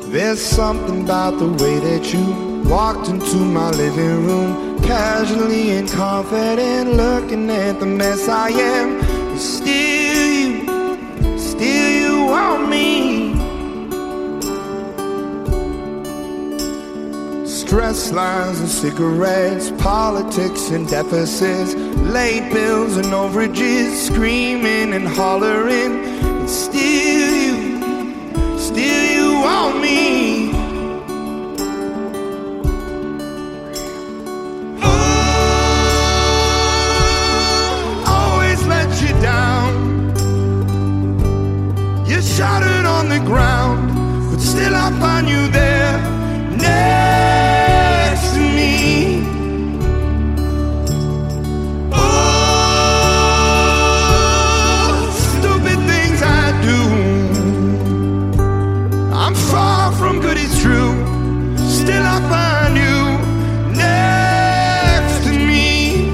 There's something about the way that you walked into my living room, casually and confident, looking at the mess I am. But still you want me. Stress lines and cigarettes, politics and deficits, late bills and overages, screaming and hollering. And still you want me. Always let you down. You're shattered on the ground, but still I find you there, next to me. Oh, stupid things I do. I'm far from good, it's true. Still I find you next to me.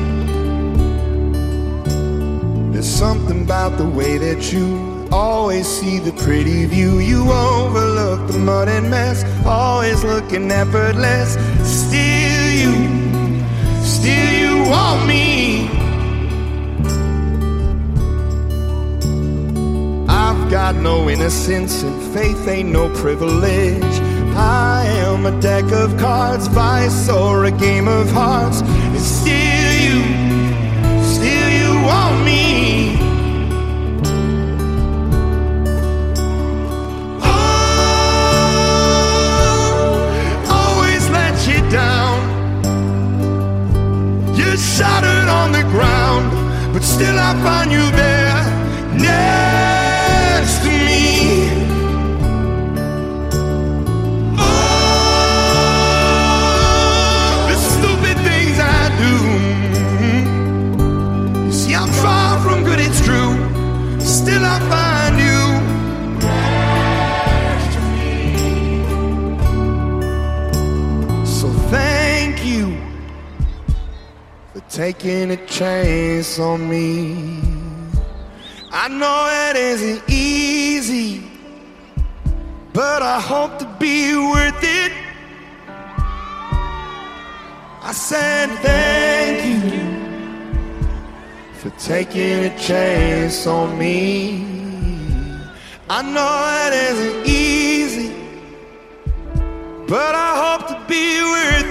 There's something about the way that you always see the pretty view. You overlook the mud and mess, always looking effortless. Still you want me. I've got no innocence and faith ain't no privilege. I am a deck of cards, vice or a game of hearts. And still you want me. Shattered on the ground, but still I find you there, next to me. Oh, the stupid things I do. You see, I'm far from good, it's true. Still I find you next to me. So thank you for taking a chance on me. I know it isn't easy, but I hope to be worth it. I said thank you for taking a chance on me. I know it isn't easy, but I hope to be worth it.